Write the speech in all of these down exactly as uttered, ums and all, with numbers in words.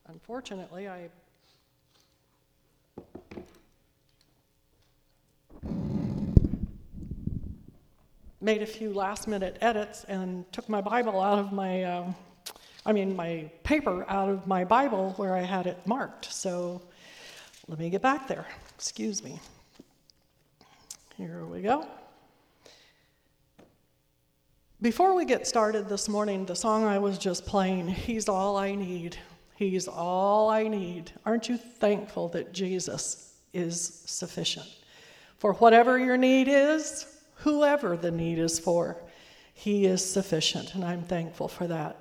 Unfortunately, I made a few last-minute edits and took my Bible out of my, um, I mean, my paper out of my Bible where I had it marked. So let me get back there. Excuse me. Here we go. Before we get started this morning, the song I was just playing, He's All I Need. He's all I need. Aren't you thankful that Jesus is sufficient? For whatever your need is, whoever the need is for, He is sufficient, and I'm thankful for that.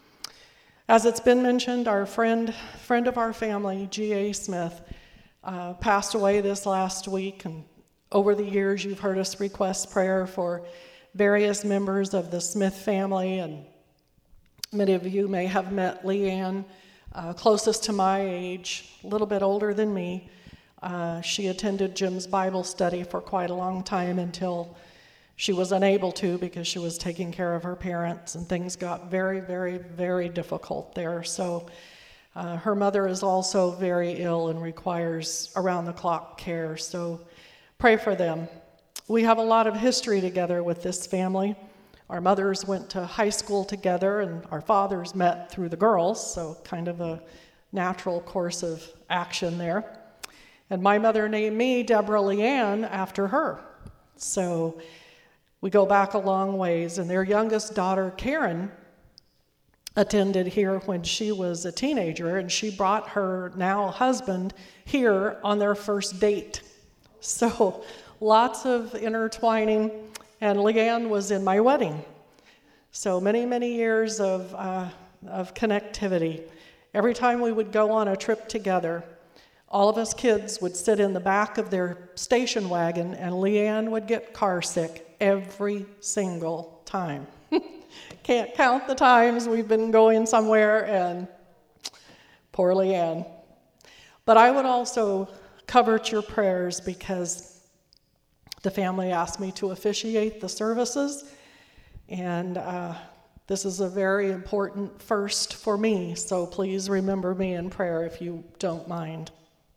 As it's been mentioned, our friend, friend of our family, G A Smith, uh, passed away this last week, and over the years you've heard us request prayer for various members of the Smith family, and many of you may have met Leanne, uh, closest to my age, a little bit older than me. Uh, she attended Jim's Bible study for quite a long time until she was unable to because she was taking care of her parents, and things got very, very, very difficult there. So uh, her mother is also very ill and requires around-the-clock care, so pray for them. We have a lot of history together with this family. Our mothers went to high school together, and our fathers met through the girls, so kind of a natural course of action there. And my mother named me Deborah Leanne after her. So we go back a long ways, and their youngest daughter, Karen, attended here when she was a teenager, and she brought her now husband here on their first date. So lots of intertwining, and Leanne was in my wedding. So many, many years of uh, of connectivity. Every time we would go on a trip together, all of us kids would sit in the back of their station wagon, and Leanne would get car sick every single time. Can't count the times we've been going somewhere, and poor Leanne. But I would also covet your prayers because the family asked me to officiate the services, and uh, this is a very important first for me, so please remember me in prayer if you don't mind.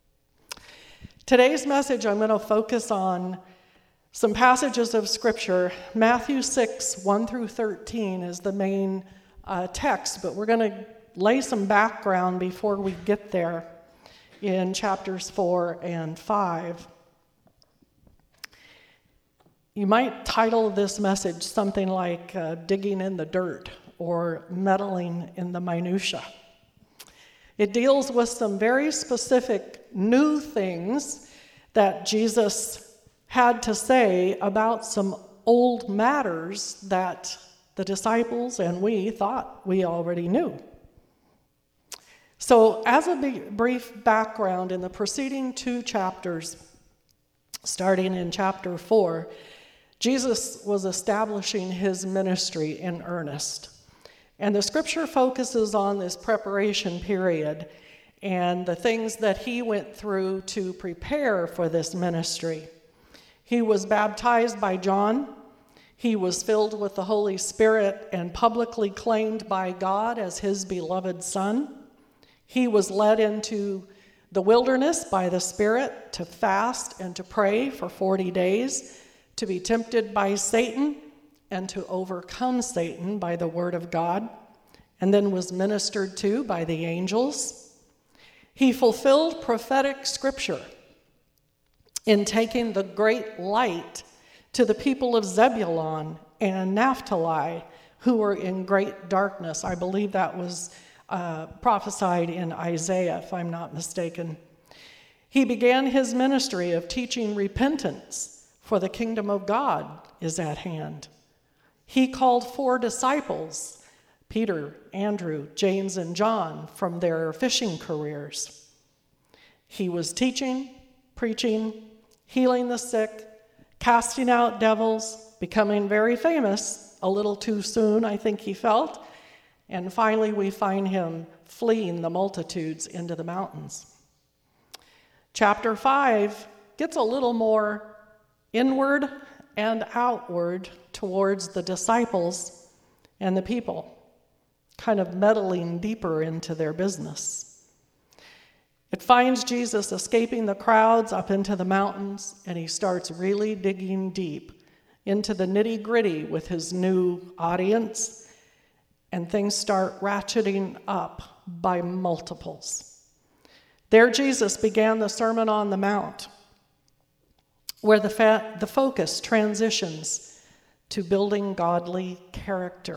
Today's message, I'm going to focus on some passages of Scripture. Matthew six, one through thirteen is the main uh, text, but we're going to lay some background before we get there in chapters four and five. You might title this message something like uh, Digging in the Dirt or Meddling in the Minutia. It deals with some very specific new things that Jesus had to say about some old matters that the disciples and we thought we already knew. So, as a brief background, in the preceding two chapters, starting in chapter four, Jesus was establishing his ministry in earnest. And the scripture focuses on this preparation period and the things that he went through to prepare for this ministry. He was baptized by John. He was filled with the Holy Spirit and publicly claimed by God as his beloved Son. He was led into the wilderness by the Spirit to fast and to pray for forty days, to be tempted by Satan and to overcome Satan by the word of God, and then was ministered to by the angels. He fulfilled prophetic scripture in taking the great light to the people of Zebulun and Naphtali who were in great darkness. I believe that was uh, prophesied in Isaiah, if I'm not mistaken. He began his ministry of teaching repentance, for the kingdom of God is at hand. He called four disciples, Peter, Andrew, James, and John, from their fishing careers. He was teaching, preaching, healing the sick, casting out devils, becoming very famous, a little too soon, I think he felt, and finally we find him fleeing the multitudes into the mountains. Chapter five gets a little more inward and outward towards the disciples and the people, kind of meddling deeper into their business. It finds Jesus escaping the crowds up into the mountains, and he starts really digging deep into the nitty-gritty with his new audience, and things start ratcheting up by multiples. There Jesus began the Sermon on the Mount, where the, fa- the focus transitions to building godly character.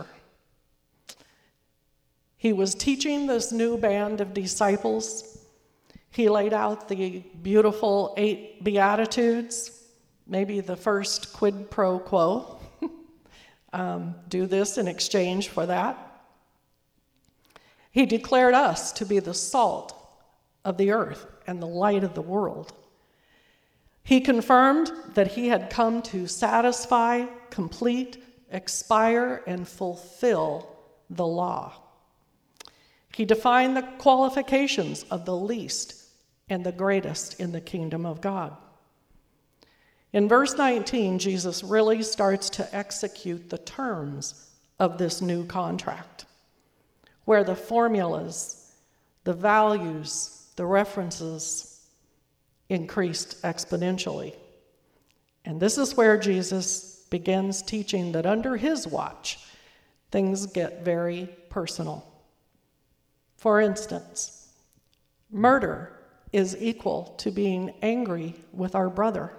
He was teaching this new band of disciples. He laid out the beautiful eight Beatitudes, maybe the first quid pro quo. um, do this in exchange for that. He declared us to be the salt of the earth and the light of the world. He confirmed that he had come to satisfy, complete, expire, and fulfill the law. He defined the qualifications of the least and the greatest in the kingdom of God. In verse nineteen, Jesus really starts to execute the terms of this new contract, where the formulas, the values, the references increased exponentially. And this is where Jesus begins teaching that under his watch, things get very personal. For instance, murder is equal to being angry with our brother.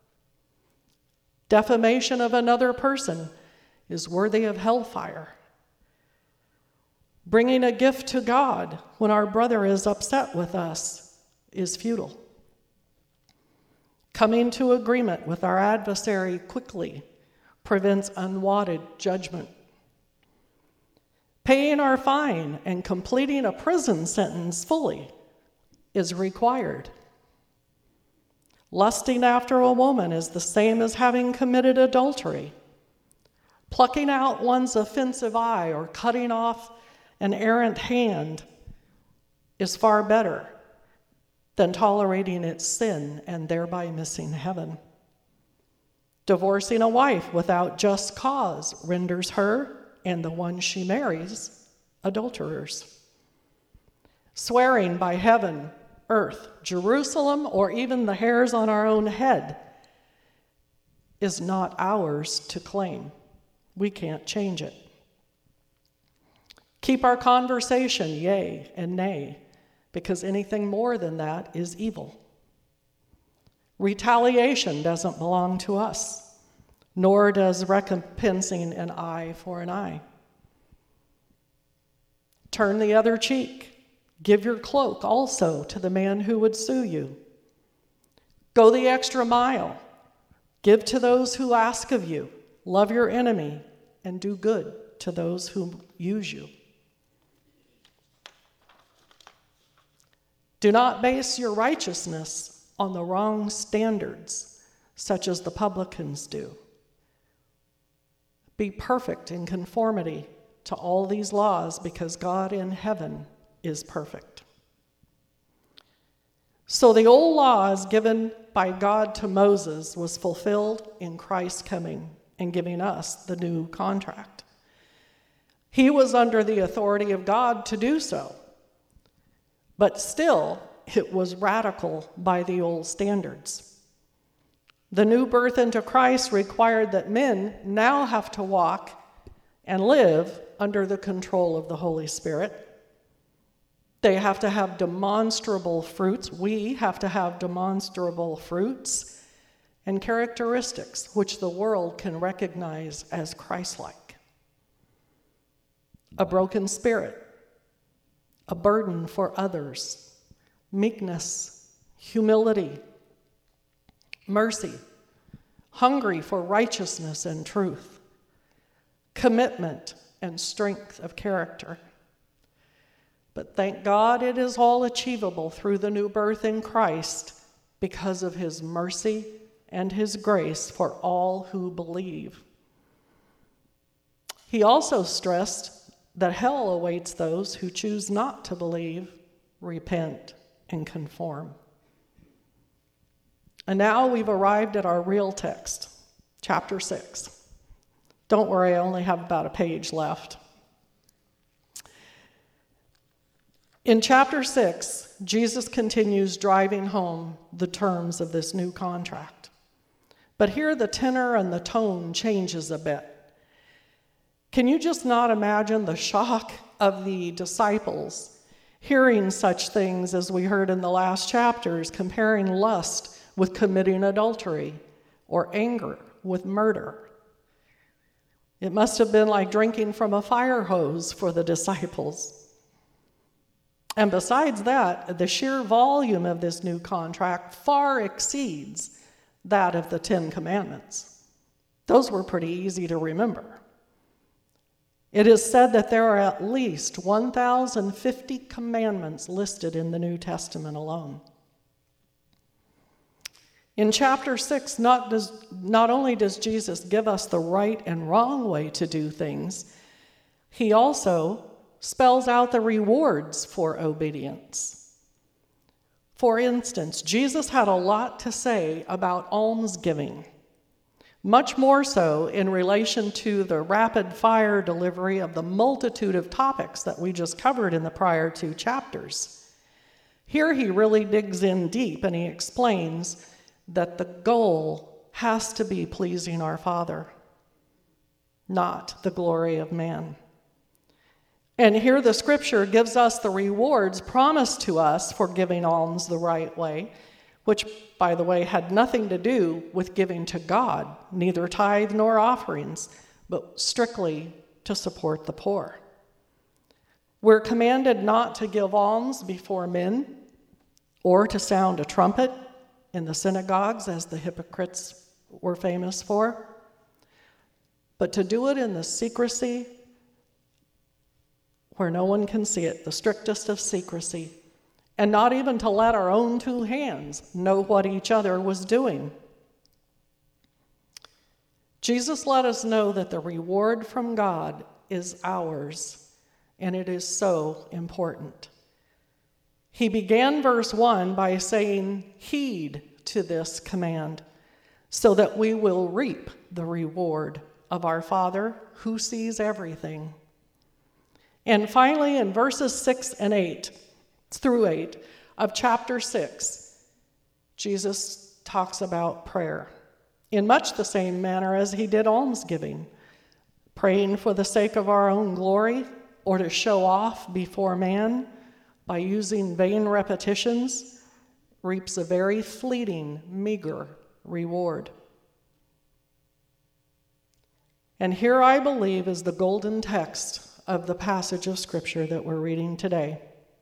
Defamation of another person is worthy of hellfire. Bringing a gift to God when our brother is upset with us is futile. Coming to agreement with our adversary quickly prevents unwanted judgment. Paying our fine and completing a prison sentence fully is required. Lusting after a woman is the same as having committed adultery. Plucking out one's offensive eye or cutting off an errant hand is far better than tolerating its sin and thereby missing heaven. Divorcing a wife without just cause renders her and the one she marries adulterers. Swearing by heaven, earth, Jerusalem, or even the hairs on our own head is not ours to claim. We can't change it. Keep our conversation yea and nay, because anything more than that is evil. Retaliation doesn't belong to us, nor does recompensing an eye for an eye. Turn the other cheek. Give your cloak also to the man who would sue you. Go the extra mile. Give to those who ask of you. Love your enemy and do good to those who use you. Do not base your righteousness on the wrong standards, such as the publicans do. Be perfect in conformity to all these laws, because God in heaven is perfect. So the old laws given by God to Moses was fulfilled in Christ's coming and giving us the new contract. He was under the authority of God to do so, but still it was radical by the old standards. The new birth into Christ required that men now have to walk and live under the control of the Holy Spirit. They have to have demonstrable fruits. We have to have demonstrable fruits and characteristics which the world can recognize as Christ-like. A broken spirit, a burden for others, meekness, humility, mercy, hungry for righteousness and truth, commitment and strength of character. But thank God it is all achievable through the new birth in Christ because of his mercy and his grace for all who believe. He also stressed that hell awaits those who choose not to believe, repent, and conform. And now we've arrived at our real text, chapter six. Don't worry, I only have about a page left. In chapter six, Jesus continues driving home the terms of this new contract. But here the tenor and the tone changes a bit. Can you just not imagine the shock of the disciples hearing such things as we heard in the last chapters, comparing lust with committing adultery or anger with murder? It must have been like drinking from a fire hose for the disciples. And besides that, the sheer volume of this new contract far exceeds that of the Ten Commandments. Those were pretty easy to remember. It is said that there are at least one thousand fifty commandments listed in the New Testament alone. In chapter six, not, does, not only does Jesus give us the right and wrong way to do things, he also spells out the rewards for obedience. For instance, Jesus had a lot to say about almsgiving, much more so in relation to the rapid-fire delivery of the multitude of topics that we just covered in the prior two chapters. Here he really digs in deep and he explains that the goal has to be pleasing our Father, not the glory of man. And here the scripture gives us the rewards promised to us for giving alms the right way, which, by the way, had nothing to do with giving to God, neither tithe nor offerings, but strictly to support the poor. We're commanded not to give alms before men or to sound a trumpet in the synagogues, as the hypocrites were famous for, but to do it in the secrecy where no one can see it, the strictest of secrecy, and not even to let our own two hands know what each other was doing. Jesus let us know that the reward from God is ours, and it is so important. He began verse one by saying, "Heed to this command, so that we will reap the reward of our Father who sees everything." And finally, in verses six and eight, through eight of chapter six, Jesus talks about prayer in much the same manner as he did almsgiving. Praying for the sake of our own glory or to show off before man by using vain repetitions reaps a very fleeting, meager reward. And here, I believe, is the golden text of the passage of Scripture that we're reading today.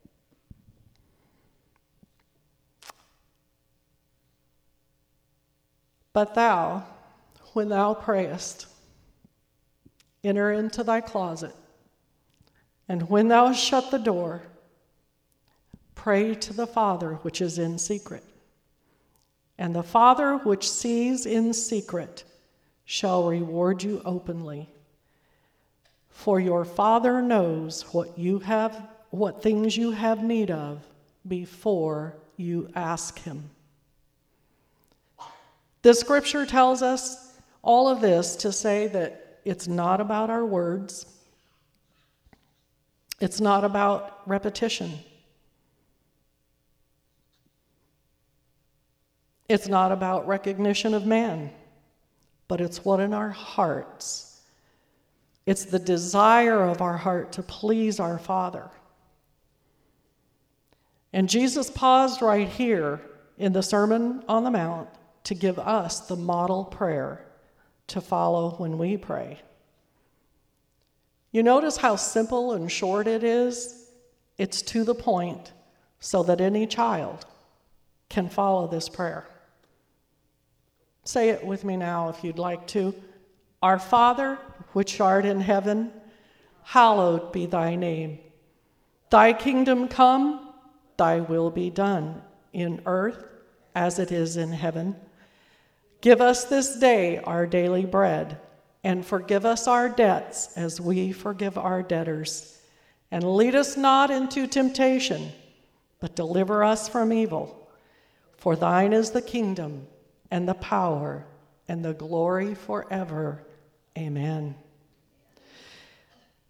But thou, when thou prayest, enter into thy closet, and when thou hast shut the door, pray to the Father which is in secret. And the Father which sees in secret shall reward you openly. For your Father knows what you have, what things you have need of before you ask him. The scripture tells us all of this to say that it's not about our words. It's not about repetition. It's not about recognition of man, but it's what in our hearts. It's the desire of our heart to please our Father. And Jesus paused right here in the Sermon on the Mount to give us the model prayer to follow when we pray. You notice how simple and short it is? It's to the point so that any child can follow this prayer. Say it with me now if you'd like to. Our Father, which art in heaven, hallowed be thy name. Thy kingdom come, thy will be done, in earth as it is in heaven. Give us this day our daily bread, and forgive us our debts as we forgive our debtors. And lead us not into temptation, but deliver us from evil. For thine is the kingdom, and the power, and the glory forever. Amen.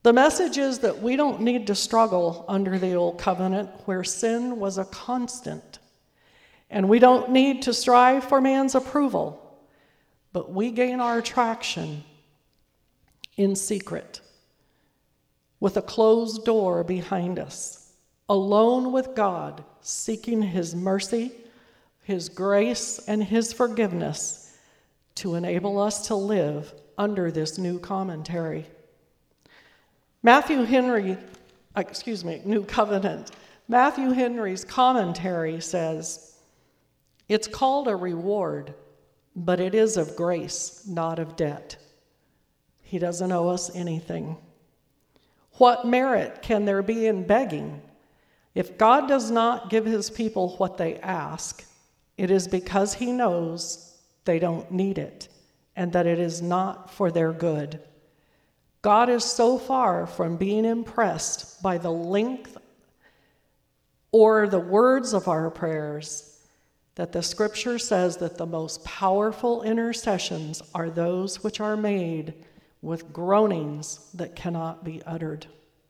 The message is that we don't need to struggle under the old covenant where sin was a constant. And we don't need to strive for man's approval, but we gain our traction in secret, with a closed door behind us, alone with God, seeking his mercy, his grace, and his forgiveness to enable us to live under this new commentary. Matthew Henry, excuse me, New Covenant. Matthew Henry's commentary says, "It's called a reward, but it is of grace, not of debt." He doesn't owe us anything. What merit can there be in begging? If God does not give his people what they ask, it is because he knows they don't need it and that it is not for their good. God is so far from being impressed by the length or the words of our prayers that the scripture says that the most powerful intercessions are those which are made with groanings that cannot be uttered.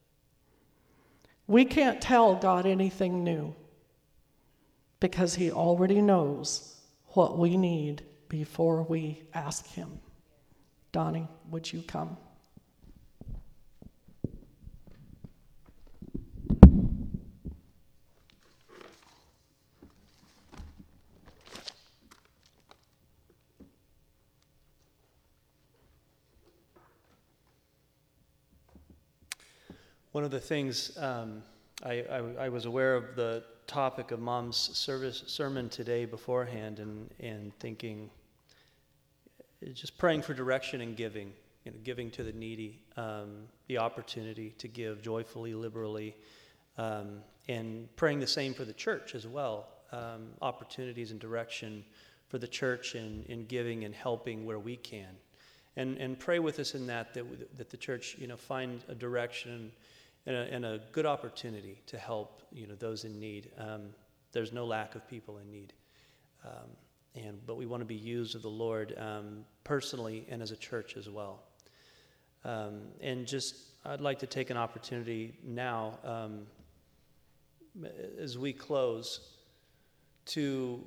We can't tell God anything new because he already knows what we need before we ask him. Donnie, would you come? One of the things, um, I, I, I was aware of the topic of Mom's service sermon today beforehand and, and thinking, just praying for direction and giving, you know, giving to the needy, um, the opportunity to give joyfully, liberally, um, and praying the same for the church as well, um, opportunities and direction for the church in, in giving and helping where we can. And, and pray with us in that, that, that the church, you know, find a direction And a, and a good opportunity to help, you know, those in need. Um, there's no lack of people in need, um, and but we want to be used of the Lord um, personally and as a church as well. Um, and just, I'd like to take an opportunity now, um, as we close, to,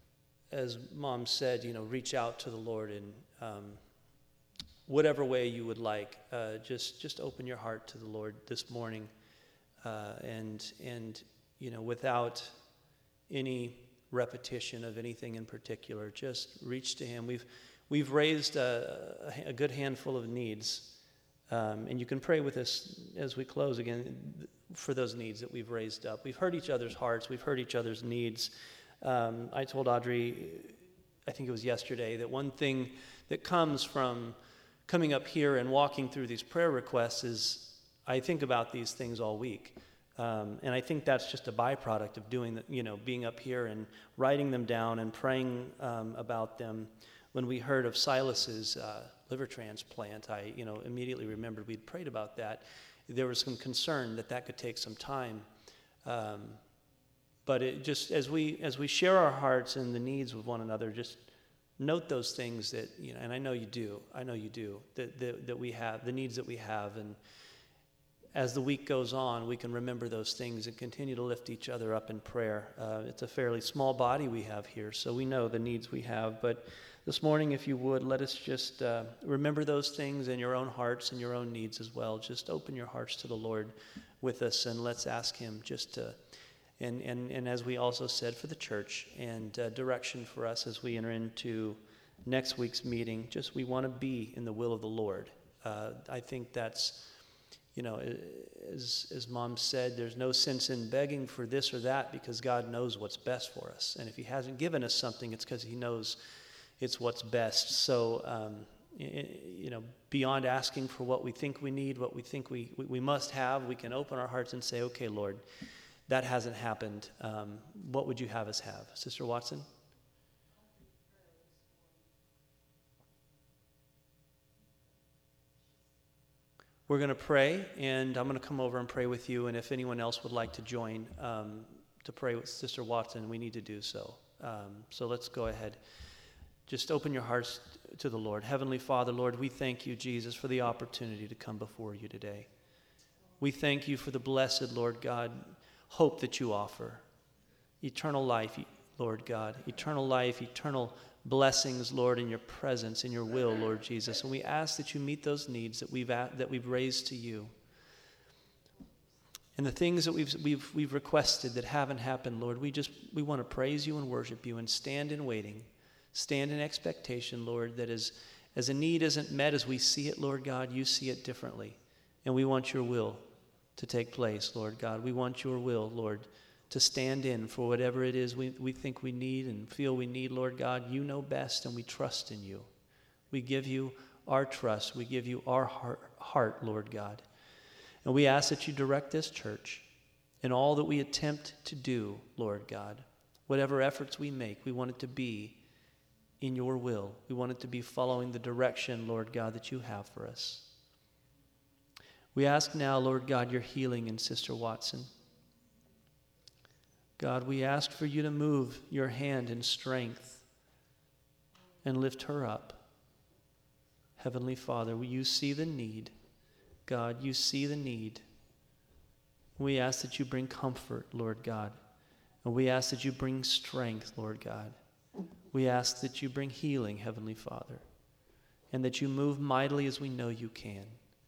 as Mom said, you know, reach out to the Lord and. Um, Whatever way you would like, uh, just just open your heart to the Lord this morning, uh, and and you know, without any repetition of anything in particular, just reach to Him. We've we've raised a, a good handful of needs, um, and you can pray with us as we close again for those needs that we've raised up. We've heard each other's hearts. We've heard each other's needs. Um, I told Audrey, I think it was yesterday, that one thing that comes from coming up here and walking through these prayer requests is I think about these things all week. Um, and I think that's just a byproduct of doing the, you know, being up here and writing them down and praying um, about them. When we heard of Silas's uh, liver transplant, I, you know, immediately remembered we'd prayed about that. There was some concern that that could take some time. Um, but it just, as we, as we share our hearts and the needs with one another, just note those things that, you know, and I know you do, I know you do, that, that, that we have, the needs that we have. And as the week goes on, we can remember those things and continue to lift each other up in prayer. Uh, it's a fairly small body we have here, so we know the needs we have. But this morning, if you would, let us just uh, remember those things in your own hearts and your own needs as well. Just open your hearts to the Lord with us, and let's ask Him just to, And, and and as we also said, for the church and uh, direction for us as we enter into next week's meeting. Just we want to be in the will of the Lord. Uh, I think that's, you know, as, as Mom said, there's no sense in begging for this or that because God knows what's best for us. And if He hasn't given us something, it's because He knows it's what's best. So, um, you know, beyond asking for what we think we need, what we think we, we, we must have, we can open our hearts and say, okay, Lord, that hasn't happened. Um, what would you have us have? Sister Watson? We're going to pray, and I'm going to come over and pray with you, and if anyone else would like to join um, to pray with Sister Watson, we need to do so. Um, so let's go ahead. Just open your hearts to the Lord. Heavenly Father, Lord, we thank you, Jesus, for the opportunity to come before you today. We thank you for the blessed, Lord God, hope that you offer. Eternal life, Lord God. Eternal life, eternal blessings, Lord, in your presence, in your will, Lord Jesus. And we ask that you meet those needs that we've, that we've raised to you. And the things that we've, we've, we've requested that haven't happened, Lord, we just, we want to praise you and worship you and stand in waiting, stand in expectation, Lord, that as, as a need isn't met as we see it, Lord God, you see it differently. And we want your will to take place, Lord God. We want your will, Lord, to stand in for whatever it is we, we think we need and feel we need, Lord God. You know best, and we trust in you. We give you our trust. We give you our heart, heart, Lord God. And we ask that you direct this church in all that we attempt to do, Lord God. Whatever efforts we make, we want it to be in your will. We want it to be following the direction, Lord God, that you have for us. We ask now, Lord God, your healing in Sister Watson. God, we ask for you to move your hand in strength and lift her up. Heavenly Father, you see the need. God, you see the need. We ask that you bring comfort, Lord God. And we ask that you bring strength, Lord God. We ask that you bring healing, Heavenly Father, and that you move mightily as we know you can.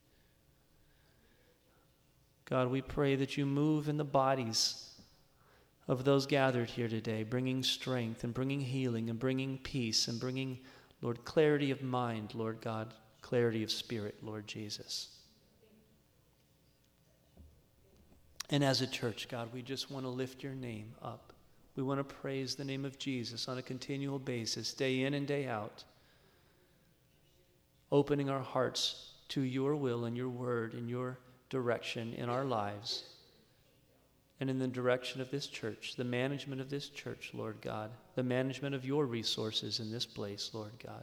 God, we pray that you move in the bodies of those gathered here today, bringing strength and bringing healing and bringing peace and bringing, Lord, clarity of mind, Lord God, clarity of spirit, Lord Jesus. And as a church, God, we just want to lift your name up. We want to praise the name of Jesus on a continual basis, day in and day out, opening our hearts to your will and your word and your direction in our lives. And in the direction of this church, the management of this church, Lord God, the management of your resources in this place, Lord God.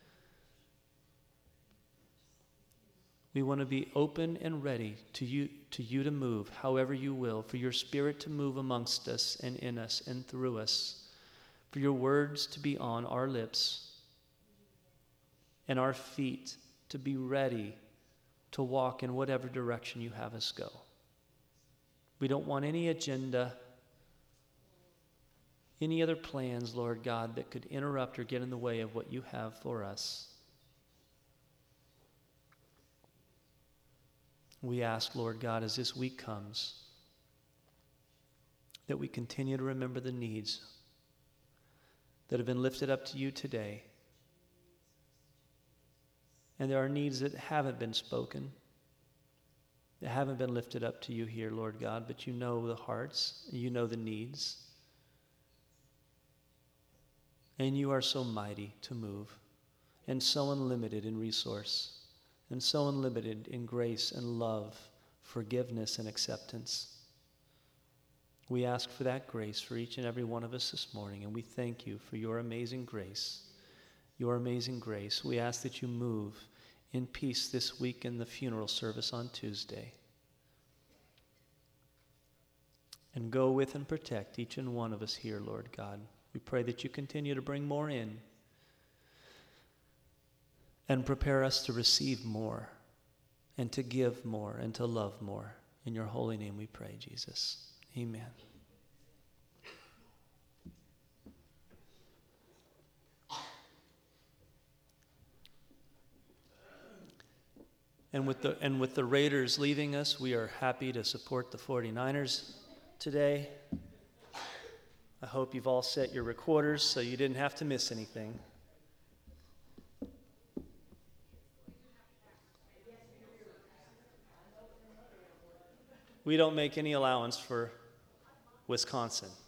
We want to be open and ready to you, to you to move however you will, for your Spirit to move amongst us and in us and through us, for your words to be on our lips and our feet to be ready to walk in whatever direction you have us go. We don't want any agenda, any other plans, Lord God, that could interrupt or get in the way of what you have for us. We ask, Lord God, as this week comes, that we continue to remember the needs that have been lifted up to you today. And there are needs that haven't been spoken, that haven't been lifted up to you here, Lord God, but you know the hearts, you know the needs. And you are so mighty to move, and so unlimited in resource, and so unlimited in grace and love, forgiveness and acceptance. We ask for that grace for each and every one of us this morning, and we thank you for your amazing grace, your amazing grace. We ask that you move in peace this week in the funeral service on Tuesday. And go with and protect each and one of us here, Lord God. We pray that you continue to bring more in and prepare us to receive more and to give more and to love more. In your holy name we pray, Jesus. Amen. And with the and with the Raiders leaving us, we are happy to support the forty-niners today. I hope you've all set your recorders so you didn't have to miss anything. We don't make any allowance for Wisconsin.